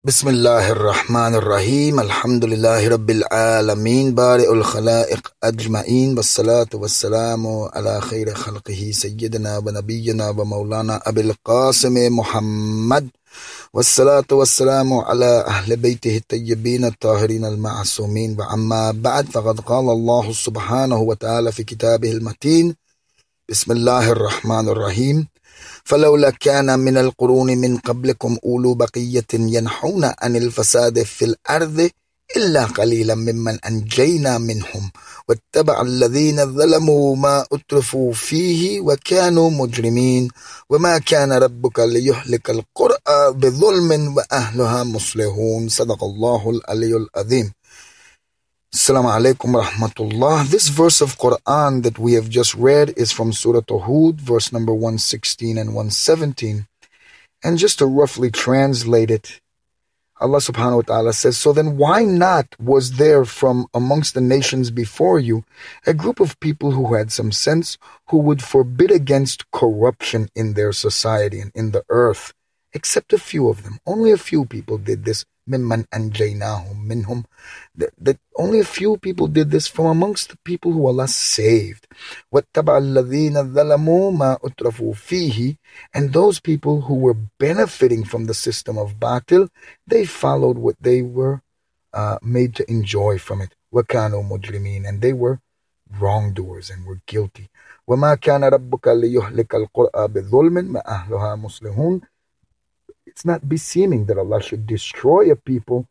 بسم الله الرحمن الرحيم الحمد لله رب العالمين بارئ الخلائق أجمعين والصلاة والسلام على خير خلقه سيدنا ونبينا ومولانا أبي القاسم محمد والصلاة والسلام على أهل بيته الطيبين الطاهرين المعصومين وعما بعد فقد قال الله سبحانه وتعالى في كتابه المتين بسم الله الرحمن الرحيم فلولا كان من القرون من قبلكم أولو بقية ينحون عن الفساد في الأرض إلا قليلا ممن أنجينا منهم واتبع الذين ظلموا ما أترفوا فيه وكانوا مجرمين وما كان ربك ليهلك القرى بظلم وأهلها مصلحون صدق الله العلي العظيم. Assalamu alaikum wa rahmatullah. This verse of Quran that we have just read is from Surah Hud, verse number 116 and 117. And just to roughly translate it, Allah subhanahu wa ta'ala says, so then why not was there from amongst the nations before you a group of people who had some sense, who would forbid against corruption in their society and in the earth, except a few of them. Only a few people did this. Mimman anjaynahum minhum. That only a few people did this from amongst the people who Allah saved. وَاتَّبَعَ الَّذِينَ ظَلَمُوا مَا أُتْرَفُوا فِيهِ. And those people who were benefiting from the system of batil, they followed what they were made to enjoy from it. وَكَانُوا مُجْرِمِينَ. And they were wrongdoers and were guilty. وَمَا كَانَ رَبُّكَ لِيُهْلِكَ الْقُرْآ بِظُلْمٍ وَأَهْلُهَا مُصْلِحُونَ. It's not beseeming that Allah should destroy a people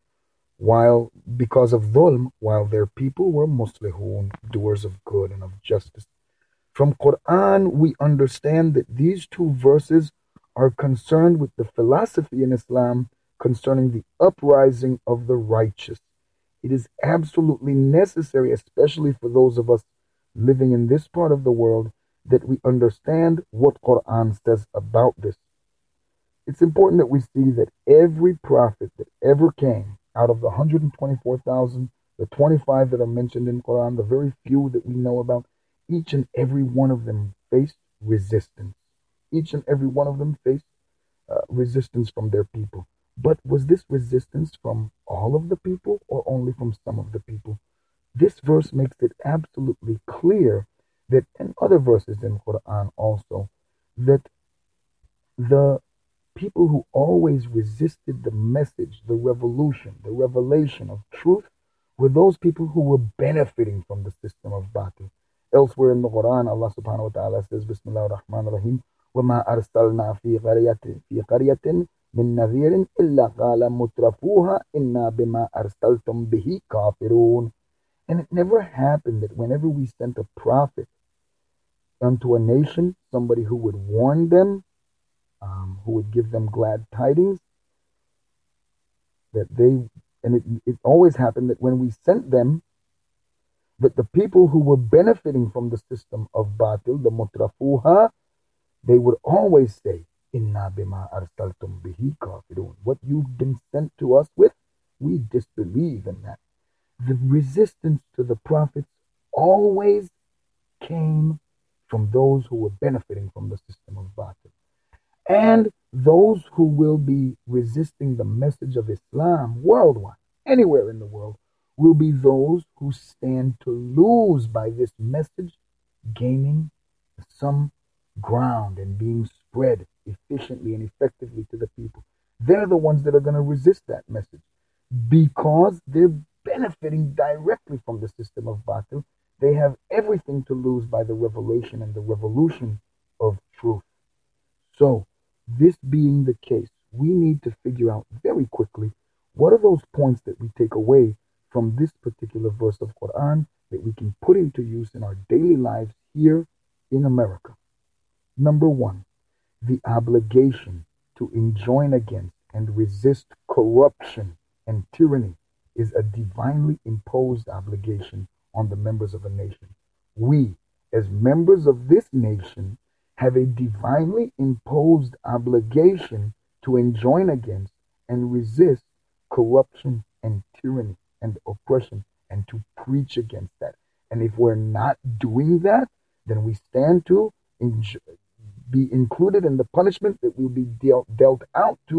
because of dhulm, while their people were muslihun, doers of good and of justice. From Quran, we understand that these two verses are concerned with the philosophy in Islam concerning the uprising of the righteous. It is absolutely necessary, especially for those of us living in this part of the world, that we understand what Quran says about this. It's important that we see that every prophet that ever came out of the 124,000, the 25 that are mentioned in Quran, the very few that we know about, each and every one of them faced resistance. Each and every one of them faced resistance from their people. But was this resistance from all of the people or only from some of the people? This verse makes it absolutely clear that, and other verses in Quran also, that the people who always resisted the message, the revolution, the revelation of truth were those people who were benefiting from the system of batil. Elsewhere in the Quran, Allah subhanahu wa ta'ala says, Bismillah ar-Rahman ar-Rahim, وَمَا أَرْسَلْنَا فِي قَرْيَةٍ مِّن نَذِيرٍ إِلَّا قَالَ مُتْرَفُوهَا إِنَّا بِمَا أَرْسَلْتُمْ بِهِ كَافِرُونَ. And it never happened that whenever we sent a prophet unto a nation, somebody who would warn them, who would give them glad tidings, it always happened that when we sent them, that the people who were benefiting from the system of batil, the mutrafuha, they would always say, Inna bima arsaltum bihi kafirun. What you've been sent to us with, we disbelieve in that. The resistance to the prophets always came from those who were benefiting from the system of batil. And those who will be resisting the message of Islam worldwide, anywhere in the world, will be those who stand to lose by this message gaining some ground and being spread efficiently and effectively to the people. They're the ones that are going to resist that message because they're benefiting directly from the system of batil. They have everything to lose by the revelation and the revolution of truth. So, this being the case, we need to figure out very quickly what are those points that we take away from this particular verse of Quran that we can put into use in our daily lives here in America. Number one, the obligation to enjoin against and resist corruption and tyranny is a divinely imposed obligation on the members of a nation. We, as members of this nation, have a divinely imposed obligation to enjoin against and resist corruption and tyranny and oppression and to preach against that. And if we're not doing that, then we stand to be included in the punishment that will be dealt out to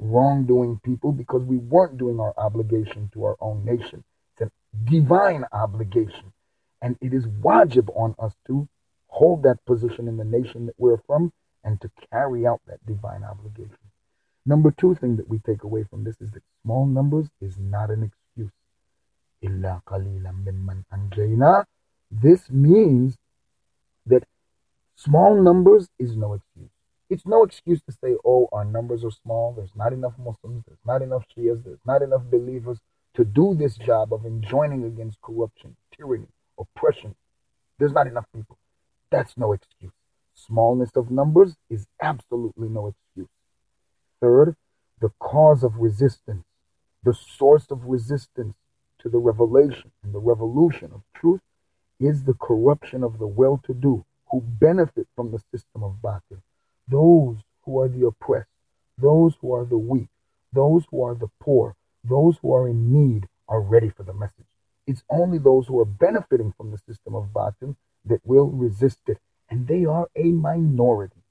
wrongdoing people because we weren't doing our obligation to our own nation. It's a divine obligation. And it is wajib on us to hold that position in the nation that we're from and to carry out that divine obligation. Number two thing that we take away from this is that small numbers is not an excuse. Illa qalilan mimman anjayna. This means that small numbers is no excuse. It's no excuse to say, oh, our numbers are small. There's not enough Muslims. There's not enough Shias. There's not enough believers to do this job of enjoining against corruption, tyranny, oppression. There's not enough people. That's no excuse. Smallness of numbers is absolutely no excuse. Third, the cause of resistance, the source of resistance to the revelation and the revolution of truth is the corruption of the well-to-do who benefit from the system of batil. Those who are the oppressed, those who are the weak, those who are the poor, those who are in need are ready for the message. It's only those who are benefiting from the system of batil that will resist it, and they are a minority.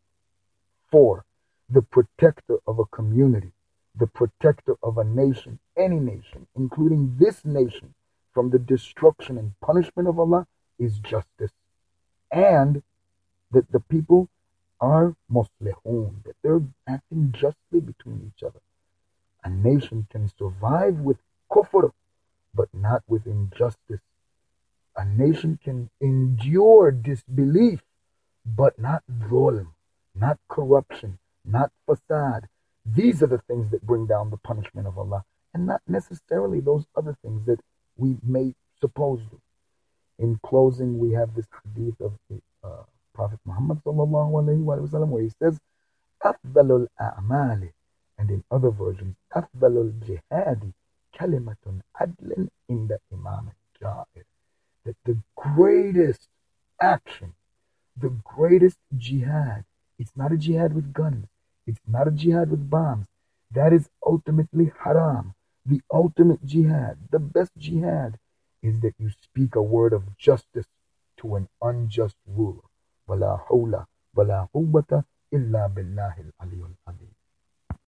4, the protector of a community, the protector of a nation, any nation, including this nation, from the destruction and punishment of Allah is justice. And that the people are muslihun, that they're acting justly between each other. A nation can survive with kufr, but not with injustice. A nation can endure disbelief, but not dhulm, not corruption, not fasad. These are the things that bring down the punishment of Allah, and not necessarily those other things that we may suppose to. In closing, we have this hadith of the Prophet Muhammad sallallahu alaihi wasallam, where he says, "Afdalul a'mali," and in other versions, "Afdalul jihadi kalimatun adlin inda imam al-ja'ir." That the greatest action, the greatest jihad, it's not a jihad with guns, it's not a jihad with bombs. That is ultimately haram. The ultimate jihad, the best jihad, is that you speak a word of justice to an unjust ruler. وَلَا حَوْلَ وَلَا قُوَّةَ إِلَّا بِاللَّهِ الْعَلِيُّ الْعَظِيمِ.